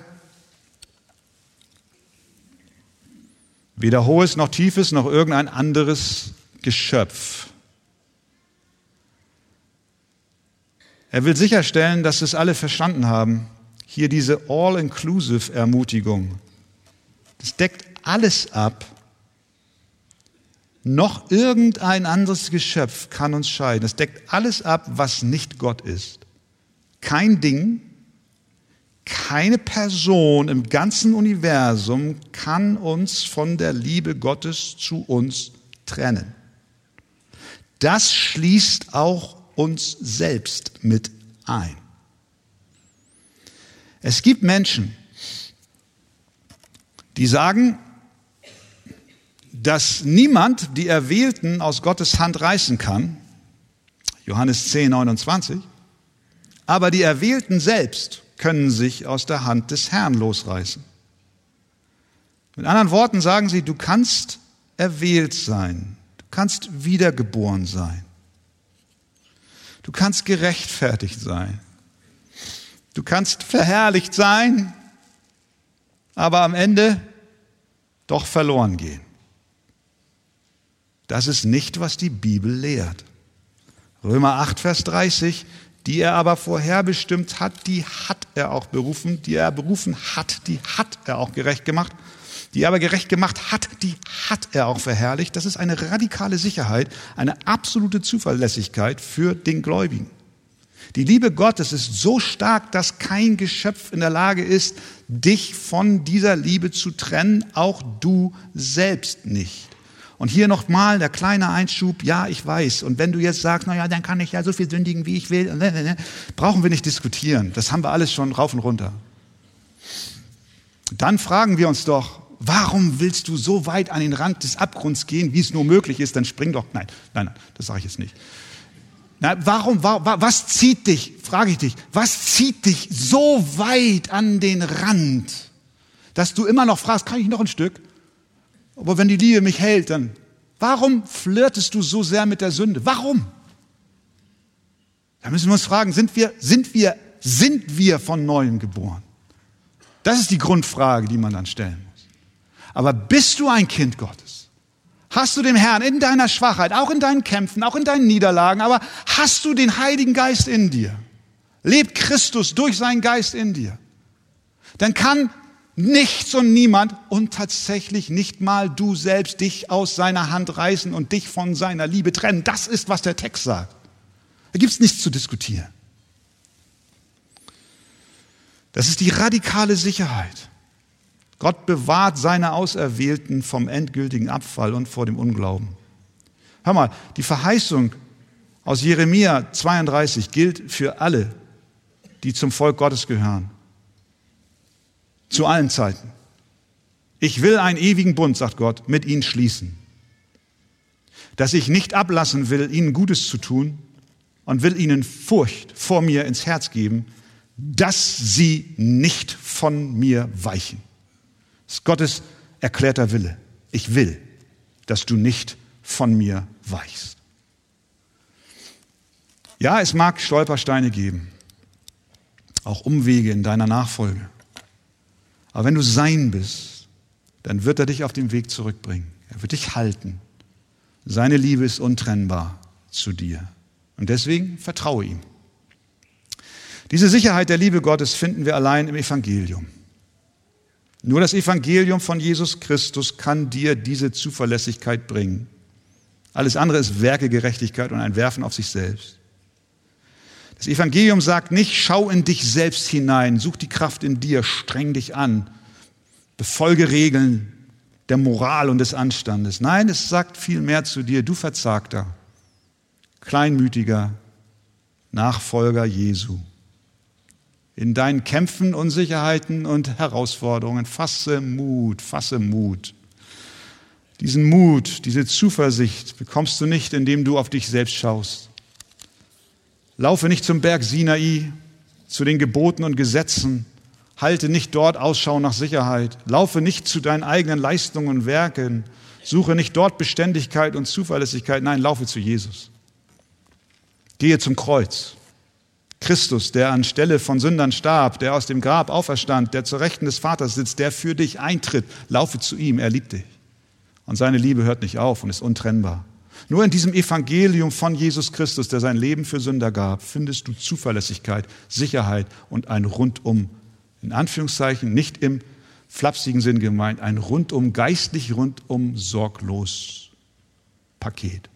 Weder Hohes noch Tiefes noch irgendein anderes Geschöpf. Er will sicherstellen, dass es alle verstanden haben. Hier diese All-Inclusive-Ermutigung. Das deckt alles ab. Noch irgendein anderes Geschöpf kann uns scheiden. Das deckt alles ab, was nicht Gott ist. Kein Ding, keine Person im ganzen Universum kann uns von der Liebe Gottes zu uns trennen. Das schließt auch uns selbst mit ein. Es gibt Menschen, die sagen, dass niemand die Erwählten aus Gottes Hand reißen kann, Johannes 10, 29, aber die Erwählten selbst können sich aus der Hand des Herrn losreißen. Mit anderen Worten sagen sie, du kannst erwählt sein, du kannst wiedergeboren sein, du kannst gerechtfertigt sein, du kannst verherrlicht sein, aber am Ende doch verloren gehen. Das ist nicht, was die Bibel lehrt. Römer 8, Vers 30, die er aber vorherbestimmt hat, die hat er auch berufen, die er berufen hat, die hat er auch gerecht gemacht, die er aber gerecht gemacht hat, die hat er auch verherrlicht. Das ist eine radikale Sicherheit, eine absolute Zuverlässigkeit für den Gläubigen. Die Liebe Gottes ist so stark, dass kein Geschöpf in der Lage ist, dich von dieser Liebe zu trennen, auch du selbst nicht. Und hier nochmal der kleine Einschub, ja, ich weiß. Und wenn du jetzt sagst, naja, dann kann ich ja so viel sündigen, wie ich will, brauchen wir nicht diskutieren. Das haben wir alles schon rauf und runter. Dann fragen wir uns doch, warum willst du so weit an den Rand des Abgrunds gehen, wie es nur möglich ist? Dann spring doch. Nein, das sage ich jetzt nicht. Na, was zieht dich, frage ich dich, was zieht dich so weit an den Rand, dass du immer noch fragst, kann ich noch ein Stück? Aber wenn die Liebe mich hält, dann, warum flirtest du so sehr mit der Sünde? Warum? Da müssen wir uns fragen, sind wir von Neuem geboren? Das ist die Grundfrage, die man dann stellen muss. Aber bist du ein Kind Gottes? Hast du dem Herrn in deiner Schwachheit, auch in deinen Kämpfen, auch in deinen Niederlagen, aber hast du den Heiligen Geist in dir? Lebt Christus durch seinen Geist in dir? Dann kann nichts und niemand und tatsächlich nicht mal du selbst dich aus seiner Hand reißen und dich von seiner Liebe trennen. Das ist, was der Text sagt. Da gibt es nichts zu diskutieren. Das ist die radikale Sicherheit. Gott bewahrt seine Auserwählten vom endgültigen Abfall und vor dem Unglauben. Hör mal, die Verheißung aus Jeremia 32 gilt für alle, die zum Volk Gottes gehören. Zu allen Zeiten. Ich will einen ewigen Bund, sagt Gott, mit ihnen schließen. Dass ich nicht ablassen will, ihnen Gutes zu tun und will ihnen Furcht vor mir ins Herz geben, dass sie nicht von mir weichen. Das ist Gottes erklärter Wille. Ich will, dass du nicht von mir weichst. Ja, es mag Stolpersteine geben, auch Umwege in deiner Nachfolge. Aber wenn du sein bist, dann wird er dich auf den Weg zurückbringen. Er wird dich halten. Seine Liebe ist untrennbar zu dir. Und deswegen vertraue ihm. Diese Sicherheit der Liebe Gottes finden wir allein im Evangelium. Nur das Evangelium von Jesus Christus kann dir diese Zuverlässigkeit bringen. Alles andere ist Werkegerechtigkeit und ein Werfen auf sich selbst. Das Evangelium sagt nicht, schau in dich selbst hinein, such die Kraft in dir, streng dich an, befolge Regeln der Moral und des Anstandes. Nein, es sagt viel mehr zu dir, du Verzagter, kleinmütiger Nachfolger Jesu. In deinen Kämpfen, Unsicherheiten und Herausforderungen fasse Mut, fasse Mut. Diesen Mut, diese Zuversicht bekommst du nicht, indem du auf dich selbst schaust. Laufe nicht zum Berg Sinai, zu den Geboten und Gesetzen. Halte nicht dort Ausschau nach Sicherheit. Laufe nicht zu deinen eigenen Leistungen und Werken. Suche nicht dort Beständigkeit und Zuverlässigkeit. Nein, laufe zu Jesus. Gehe zum Kreuz. Christus, der anstelle von Sündern starb, der aus dem Grab auferstand, der zur Rechten des Vaters sitzt, der für dich eintritt. Laufe zu ihm, er liebt dich. Und seine Liebe hört nicht auf und ist untrennbar. Nur in diesem Evangelium von Jesus Christus, der sein Leben für Sünder gab, findest du Zuverlässigkeit, Sicherheit und ein rundum, in Anführungszeichen, nicht im flapsigen Sinn gemeint, ein rundum, geistlich rundum sorglos Paket.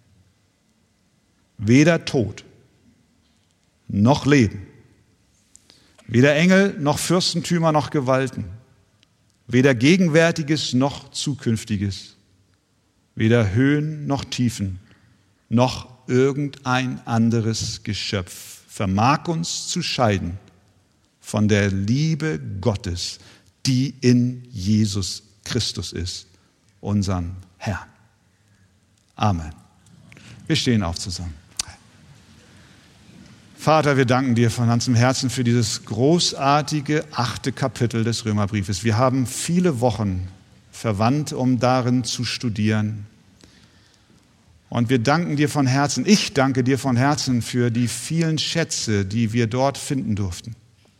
Weder Tod noch Leben, weder Engel noch Fürstentümer noch Gewalten, weder Gegenwärtiges noch Zukünftiges, weder Höhen noch Tiefen, noch irgendein anderes Geschöpf vermag uns zu scheiden von der Liebe Gottes, die in Jesus Christus ist, unserem Herrn. Amen. Wir stehen auf zusammen. Vater, wir danken dir von ganzem Herzen für dieses großartige 8. Kapitel des Römerbriefes. Wir haben viele Wochen verwandt, um darin zu studieren. Und wir danken dir von Herzen, ich danke dir von Herzen für die vielen Schätze, die wir dort finden durften.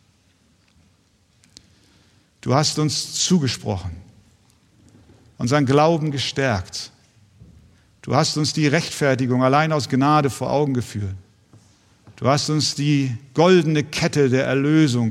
Du hast uns zugesprochen, unseren Glauben gestärkt. Du hast uns die Rechtfertigung allein aus Gnade vor Augen geführt. Du hast uns die goldene Kette der Erlösung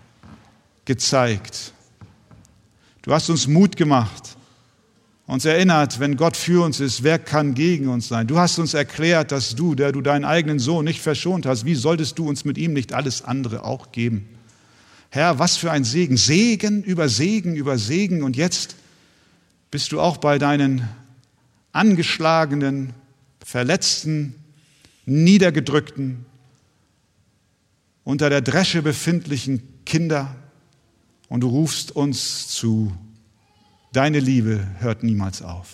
gezeigt. Du hast uns Mut gemacht, uns erinnert, wenn Gott für uns ist, wer kann gegen uns sein? Du hast uns erklärt, dass du, der du deinen eigenen Sohn nicht verschont hast, wie solltest du uns mit ihm nicht alles andere auch geben? Herr, was für ein Segen, Segen über Segen über Segen. Und jetzt bist du auch bei deinen angeschlagenen, verletzten, niedergedrückten, unter der Dresche befindlichen Kinder und du rufst uns zu. Deine Liebe hört niemals auf.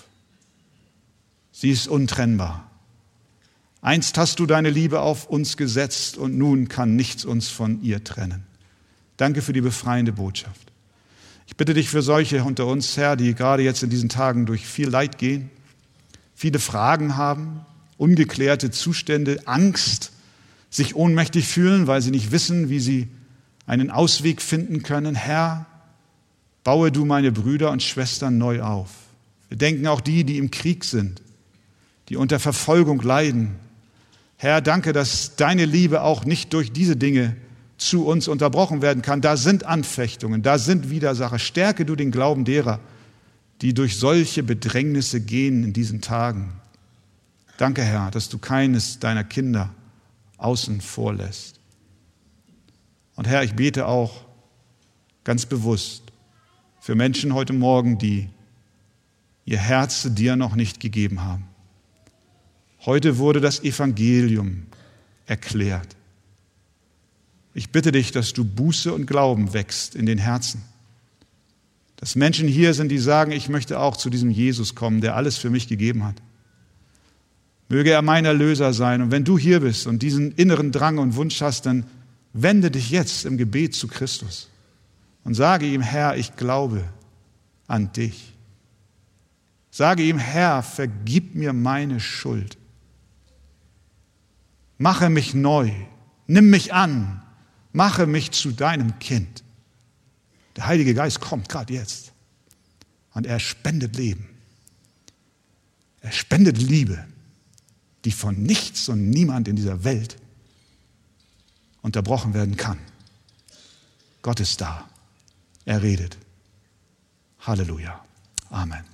Sie ist untrennbar. Einst hast du deine Liebe auf uns gesetzt und nun kann nichts uns von ihr trennen. Danke für die befreiende Botschaft. Ich bitte dich für solche unter uns, Herr, die gerade jetzt in diesen Tagen durch viel Leid gehen, viele Fragen haben, ungeklärte Zustände, Angst, sich ohnmächtig fühlen, weil sie nicht wissen, wie sie einen Ausweg finden können. Herr, baue du meine Brüder und Schwestern neu auf. Wir denken auch die im Krieg sind, die unter Verfolgung leiden. Herr, danke, dass deine Liebe auch nicht durch diese Dinge zu uns unterbrochen werden kann. Da sind Anfechtungen, da sind Widersacher. Stärke du den Glauben derer, die durch solche Bedrängnisse gehen in diesen Tagen. Danke, Herr, dass du keines deiner Kinder außen vor lässt. Und Herr, ich bete auch ganz bewusst für Menschen heute Morgen, die ihr Herz dir noch nicht gegeben haben. Heute wurde das Evangelium erklärt. Ich bitte dich, dass du Buße und Glauben wächst in den Herzen. Dass Menschen hier sind, die sagen, ich möchte auch zu diesem Jesus kommen, der alles für mich gegeben hat. Möge er mein Erlöser sein. Und wenn du hier bist und diesen inneren Drang und Wunsch hast, dann wende dich jetzt im Gebet zu Christus und sage ihm, Herr, ich glaube an dich. Sage ihm, Herr, vergib mir meine Schuld. Mache mich neu. Nimm mich an. Mache mich zu deinem Kind. Der Heilige Geist kommt gerade jetzt und er spendet Leben. Er spendet Liebe, die von nichts und niemand in dieser Welt unterbrochen werden kann. Gott ist da. Er redet. Halleluja. Amen.